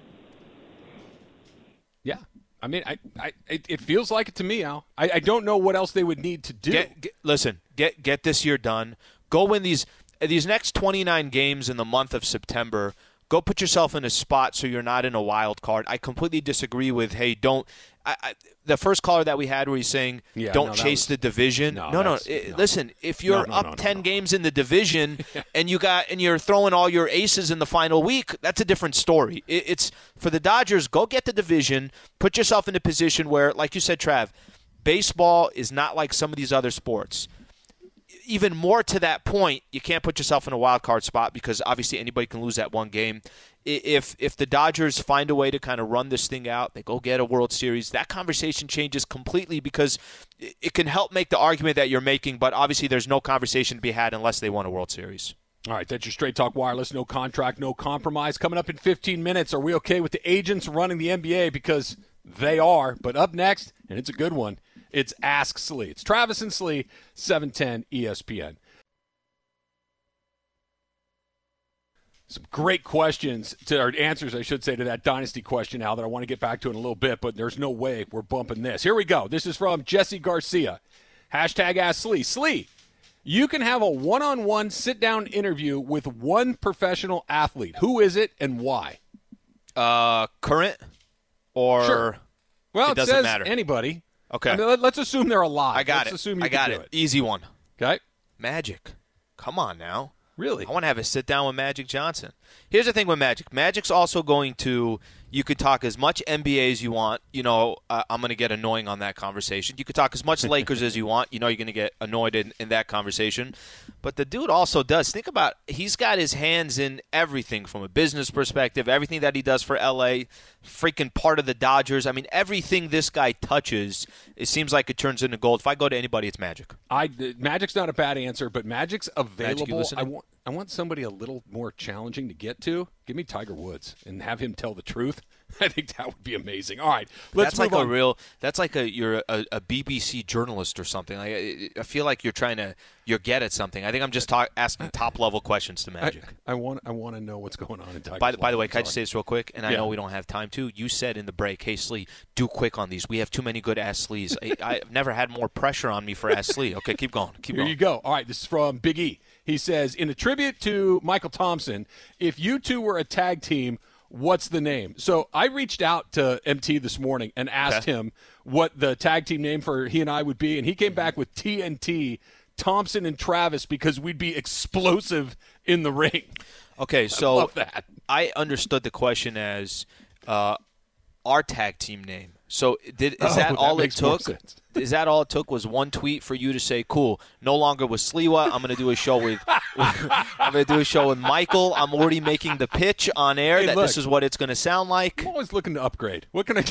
Yeah. I mean, I, I, it, it feels like it to me, Al. I, I don't know what else they would need to do. Get, get, listen, get get this year done. Go win these these next twenty-nine games in the month of September. Go put yourself in a spot so you're not in a wild card. I completely disagree with, hey, don't I, I, the first caller that we had where he's saying, yeah, don't no, chase was, the division. No, no, no, no. It, listen, if you're no, no, up no, no, ten no. games in the division and you got and you're throwing all your aces in the final week, that's a different story. It, it's for the Dodgers, go get the division, put yourself in a position where, like you said, Trav, baseball is not like some of these other sports. Even more to that point, you can't put yourself in a wild card spot because obviously anybody can lose that one game. If if the Dodgers find a way to kind of run this thing out, they go get a World Series, that conversation changes completely because it can help make the argument that you're making, but obviously there's no conversation to be had unless they won a World Series. All right, that's your Straight Talk Wireless, no contract, no compromise. Coming up in fifteen minutes, are we okay with the agents running the N B A? Because they are. But up next, and it's a good one, it's Ask Slee. It's Travis and Slee, seven ten E S P N. Some great questions, to, or answers, I should say, to that Dynasty question, Al, that I want to get back to in a little bit, but there's no way we're bumping this. Here we go. This is from Jesse Garcia. Hashtag Ask Slee. Slee, you can have a one-on-one sit-down interview with one professional athlete. Who is it and why? Uh, current or sure. Well, it, it doesn't says matter. Anybody. Okay. I mean, let, let's assume they're alive. I got let's it. Assume you I got can it. Do it. Easy one. Okay. Magic. Come on now. Really? I want to have a sit down with Magic Johnson. Here's the thing with Magic. Magic's also going to You could talk as much N B A as you want. You know, uh, I'm going to get annoying on that conversation. You could talk as much Lakers as you want. You know, you're going to get annoyed in, in that conversation. But the dude also does. Think about, he's got his hands in everything from a business perspective, everything that he does for L A, freaking part of the Dodgers. I mean, everything this guy touches, it seems like it turns into gold. If I go to anybody, it's Magic. I Magic's not a bad answer, but Magic's available. Magic, I want I want somebody a little more challenging to get to. Give me Tiger Woods and have him tell the truth. I think that would be amazing. All right, let's that's move like on. a real. That's like a you're a, a B B C journalist or something. Like, I, I feel like you're trying to you're get at something. I think I'm just talk, asking top level questions to Magic. I, I want I want to know what's going on in Tiger's By, by the way, life. can I just say this real quick? And I Yeah. know we don't have time to. You said in the break, "Hey Slee, do quick on these. We have too many good ass Slees." I, I've never had more pressure on me for ass Slee. Okay, keep going. Keep Here going. you go. All right, this is from Big E. He says, in a tribute to Michael Thompson, if you two were a tag team, what's the name? So I reached out to M T this morning and asked Okay. him what the tag team name for he and I would be, and he came back with T N T, Thompson and Travis, because we'd be explosive in the ring. Okay, so I love that. I understood the question as uh, our tag team name. So did is Oh, that that all it makes more took? sense. Is that all it took? Was one tweet for you to say, "Cool, no longer with Sliwa. I'm going to do a show with, I'm going to do a show with Michael. I'm already making the pitch on air Hey, that look. this is what it's going to sound like." I'm always looking to upgrade. What can I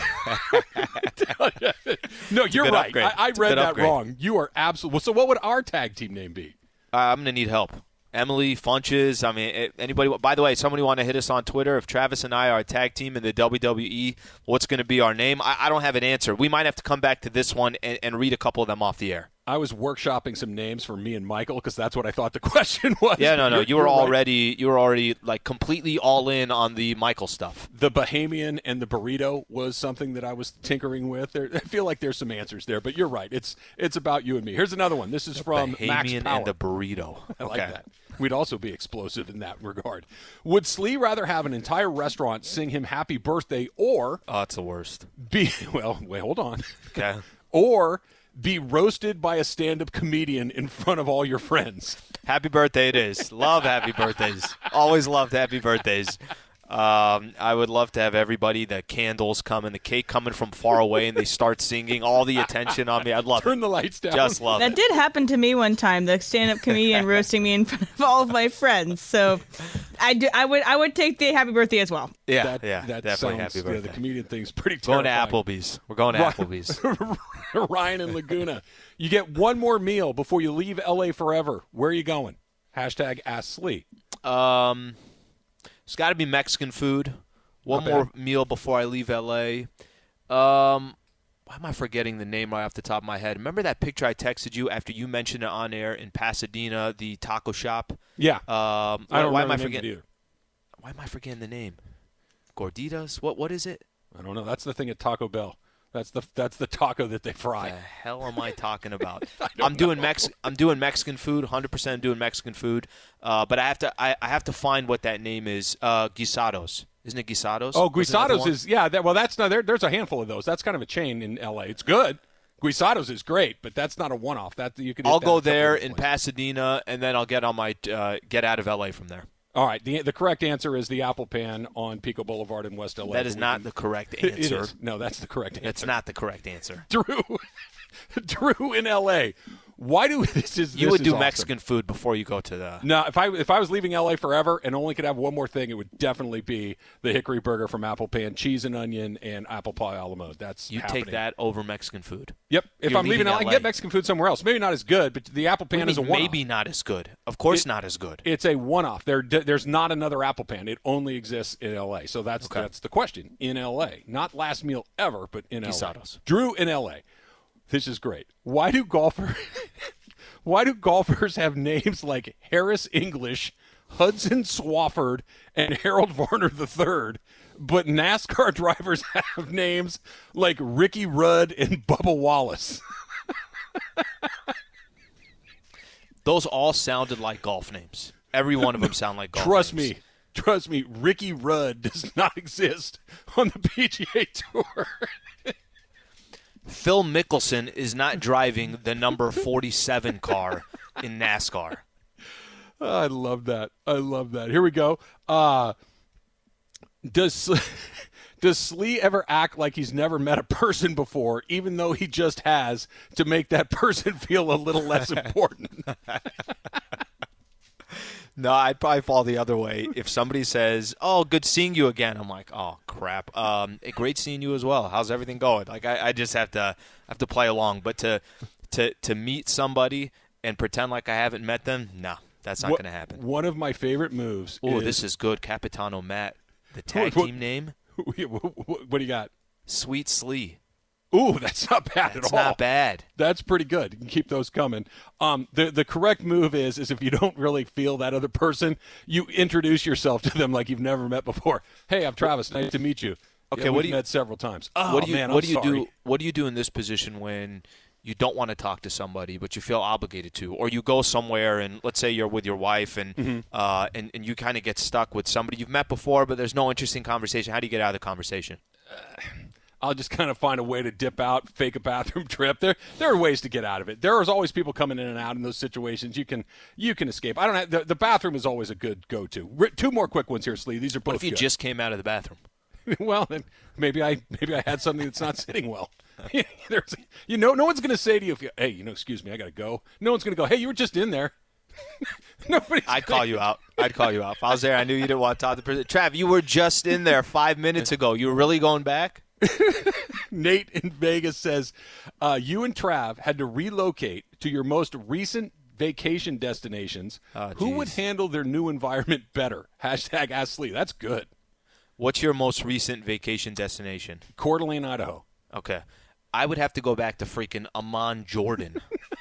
tell you? No, you're good right. upgrade. I, I It's a read good that upgrade. wrong. You are absolutely. So what would our tag team name be? Uh, I'm going to need help. Emily, Funches, I mean, eh, anybody. By the way, somebody want to hit us on Twitter. If Travis and I are a tag team in the W W E, what's going to be our name? I, I don't have an answer. We might have to come back to this one and, and read a couple of them off the air. I was workshopping some names for me and Michael because that's what I thought the question was. Yeah, no, no. You're- You were you're right. already, you were already like completely all in on the Michael stuff. The Bahamian and the burrito was something that I was tinkering with. There, I feel like there's some answers there, but you're right. It's it's about you and me. Here's another one. This is from Max Bahamian Power. and the burrito. I like Okay. that. We'd also be explosive in that regard. Would Slee rather have an entire restaurant sing him happy birthday or Oh, that's the worst. be, well, wait, hold on. Okay. Or be roasted by a stand-up comedian in front of all your friends? Happy birthday it is. Love happy birthdays. Always loved happy birthdays. Um, I would love to have everybody, the candles coming, the cake coming from far away, and they start singing, all the attention on me. I'd love Turn it. the lights down. Just love That it. did happen to me one time. The stand-up comedian roasting me in front of all of my friends. So, I, do, I would I would take the happy birthday as well. Yeah, That, yeah, that definitely sounds, happy yeah, birthday. the comedian thing's pretty Going to terrifying. Applebee's. We're going to Right. Applebee's. Ryan and Laguna. You get one more meal before you leave L A forever. Where are you going? Hashtag Ask Slee. Um, it's got to be Mexican food. One Not more bad. meal before I leave L A. Um, why am I forgetting the name right off the top of my head? Remember that picture I texted you after you mentioned it on air in Pasadena, the taco shop? Yeah. Um, I don't why remember am I the name of it forgetting? either. Why am I forgetting the name? Gorditas? What? What is it? I don't know. That's the thing at Taco Bell. That's the that's the taco that they fry. The hell am I talking about? I don't I'm doing know. Mex. I'm doing Mexican food. one hundred percent doing Mexican food. Uh, but I have to. I, I have to find what that name is. Uh, Guisados. Isn't it Guisados? Oh, Wasn't that the Guisados one? is yeah. That, well, that's not there. There's a handful of those. That's kind of a chain in L A. It's good. Guisados is great, but that's not a one-off. That you could. hit I'll that go a couple there of in places. Pasadena, and then I'll get on my uh, get out of L A from there. All right. The the correct answer is the Apple Pan on Pico Boulevard in West L A. That is We not can- the correct It answer. is. No, that's the correct answer. It's not the correct answer. Drew. Drew in L A. Why do this is You this would is do awesome. Mexican food before you go to the. No, if I if I was leaving L A forever and only could have one more thing, it would definitely be the Hickory Burger from Apple Pan, cheese and onion, and apple pie a la mode. That's You happening. take that over Mexican food. Yep. If You're I'm leaving, leaving L A, I can L A. get Mexican food somewhere else. Maybe not as good, but the Apple What do Pan you is a mean one. maybe not as good. Of course, It- not as good. It's a one-off. There, there's not another Apple Pan. It only exists in L A. So that's Okay. that's the question. In L A, not last meal ever, but in L A. Guisados. Drew in L A. This is great. Why do golfers? Why do golfers have names like Harris English, Hudson Swafford, and Harold Varner the third, but NASCAR drivers have names like Ricky Rudd and Bubba Wallace? Those all sounded like golf names. Every one of them sound like golf Trust names. me. Trust me, Ricky Rudd does not exist on the P G A Tour. Phil Mickelson is not driving the number forty-seven car in NASCAR. Oh, I love that. I love that. Here we go. Uh, does Does Slee ever act like he's never met a person before, even though he just has, to make that person feel a little less important? No, I'd probably fall the other way. If somebody says, "Oh, good seeing you again," I'm like, "Oh, crap! Um, great seeing you as well. How's everything going?" Like, I, I just have to have to play along. But to to to meet somebody and pretend like I haven't met them, no, that's not going to happen. One of my favorite moves. Oh, is, this is good, Capitano Matt. The tag what, team name. What, what, what do you got? Sweet Slee. Ooh, that's not bad that's at all. That's not bad. That's pretty good. You can keep those coming. Um, the the correct move is is if you don't really feel that other person, you introduce yourself to them like you've never met before. Hey, I'm Travis. Nice to meet you. Okay, yeah, what we've do you, met several times. Oh what do you, man, what I'm do you sorry. do? What do you do in this position when you don't want to talk to somebody, but you feel obligated to, or you go somewhere and let's say you're with your wife and mm-hmm. uh, and, and you kind of get stuck with somebody you've met before, but there's no interesting conversation. How do you get out of the conversation? Uh, I'll just kind of find a way to dip out, fake a bathroom trip. There, there are ways to get out of it. There is always people coming in and out in those situations. You can, you can escape. I don't have, the, the bathroom is always a good go-to. Two more quick ones here, Slee. These are both. What if you good. just came out of the bathroom? Well, then maybe I, maybe I had something that's not sitting well. There's, you know, no one's going to say to you, if you, "Hey, you know, excuse me, I got to go." No one's going to go, "Hey, you were just in there." Nobody's I'd call you out. I'd call you out. If I was there, I knew you didn't want to talk to the person. Trav, you were just in there five minutes ago. You were really going back? Nate in Vegas says, uh, you and Trav had to relocate to your most recent vacation destinations. Oh, Who would handle their new environment better? Hashtag Ask Slee. That's good. What's your most recent vacation destination? Coeur d'Alene, Idaho. Okay. I would have to go back to freaking Amman, Jordan.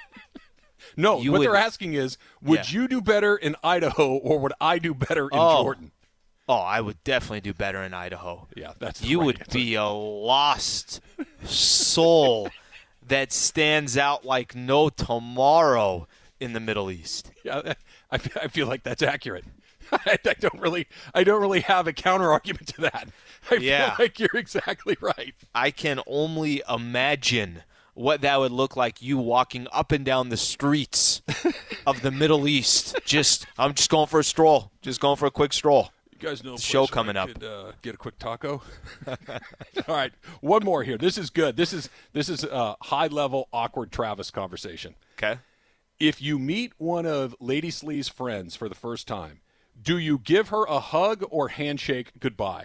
No, you what would, they're asking is, would yeah. you do better in Idaho or would I do better in oh. Jordan? Oh, I would definitely do better in Idaho. Yeah, that's the You right would answer. be a lost soul that stands out like no tomorrow in the Middle East. Yeah, I feel, I feel like that's accurate. I, I don't really, I don't really have a counter argument to that. I Yeah. feel like you're exactly right. I can only imagine what that would look like, you walking up and down the streets of the Middle East. Just, I'm just going for a stroll. Just going for a quick stroll. You guys know a show place where coming I up. Could, uh, get a quick taco. All right, one more here. This is good. This is this is a high level awkward Travis conversation. Okay. If you meet one of Lady Slee's friends for the first time, do you give her a hug or handshake goodbye?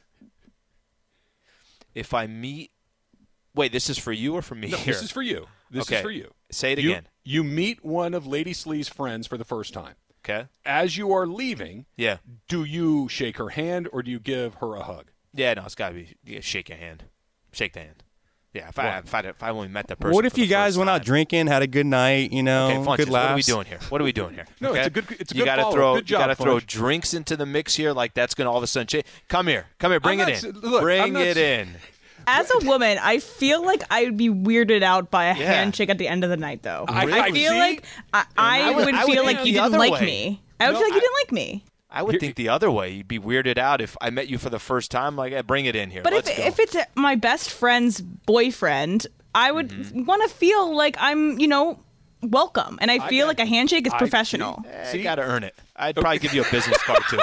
If I meet, wait, this is for you or for me? No, here? this is for you. This okay. is for you. Say it you, again. You meet one of Lady Slee's friends for the first time. Okay. As you are leaving, yeah. do you shake her hand or do you give her a hug? Yeah, no, it's got to be yeah, shake your hand. Shake the hand. Yeah, if I, if I if I only met that person. What if for you the guys first went time. out drinking, had a good night, you know, Okay, Funches, good laughs? what are we doing here? What are we doing here? No, okay? it's a good it's a you good gotta follow. throw Good job, you gotta throw Funch. drinks into the mix here, like that's gonna all of a sudden change. Come here, come here, bring I'm it not in, s- look, I'm bring not it s- in. As a woman, I feel like I would be weirded out by a Yeah. handshake at the end of the night, though. I- I I feel see. like I, I, I would- would I would feel think like you the didn't other like way. me. I would No, feel like you I- didn't like me. I would think the other way. You'd be weirded out if I met you for the first time. Like, hey, bring it in here. But Let's if go. if it's my best friend's boyfriend, I would Mm-hmm. want to feel like I'm, you know, welcome. And I I feel got- like a handshake is I- professional. Eh, you got to earn it. I'd probably give you a business card too.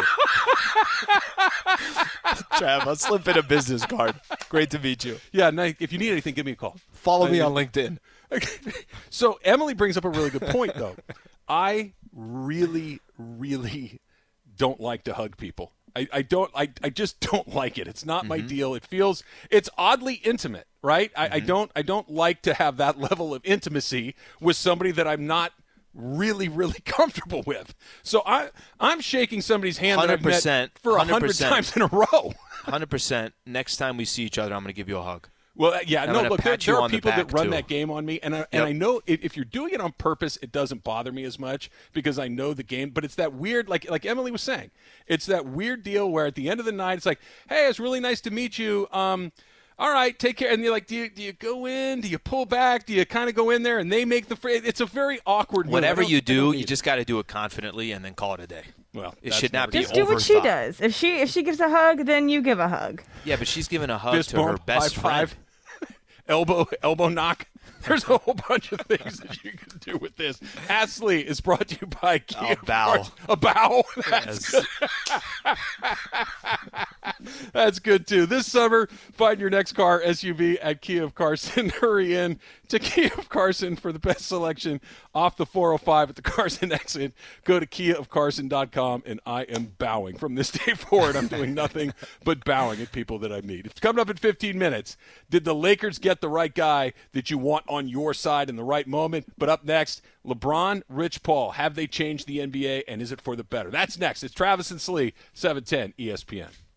Trav, I'll slip in a business card. Great to meet you. Yeah, no, if you need anything, give me a call. Follow I- me on LinkedIn. So Emily brings up a really good point, though. I really, really don't like to hug people. I, I don't. I, I just don't like it. It's not my deal. It feels. It's oddly intimate, right? I, I don't. I don't like to have that level of intimacy with somebody that I'm not really, really comfortable with. So I, I'm shaking somebody's hand that I've met one hundred percent for a one hundred hundred percent times in a row. one hundred percent. Next time we see each other, I'm going to give you a hug. Well, uh, yeah, I'm no, gonna look, there, pat you there are on the people that back, run too. that game on me, and I, and Yep. I know if, if you're doing it on purpose, it doesn't bother me as much because I know the game. But it's that weird, like like Emily was saying, it's that weird deal where at the end of the night, it's like, hey, it's really nice to meet you. Um, all right, take care. And you're like, do you, do you go in? Do you pull back? Do you kind of go in there? And they make the. Fr- it's a very awkward. move. I Whatever don't- you I don't do, need you it. just got to do it confidently and then call it a day. Well, it that's should not never be Just do what she overthought. does. If she if she gives a hug, then you give a hug. Yeah, but she's giving a hug Fist to her bump, best high friend. five, elbow elbow knock. There's a whole bunch of things that you can do with this. Astley is brought to you by Kia. A bow. Parts. A bow. That's Yes. good. That's good, too. This summer, find your next car, S U V, at Kia of Carson. Hurry in to Kia of Carson for the best selection off the four oh five at the Carson exit. Go to kia of carson dot com, and I am bowing. From this day forward, I'm doing nothing but bowing at people that I meet. It's coming up in fifteen minutes. Did the Lakers get the right guy that you want on your side in the right moment? But up next, LeBron, Rich Paul. Have they changed the N B A, and is it for the better? That's next. It's Travis and Slee, seven ten E S P N.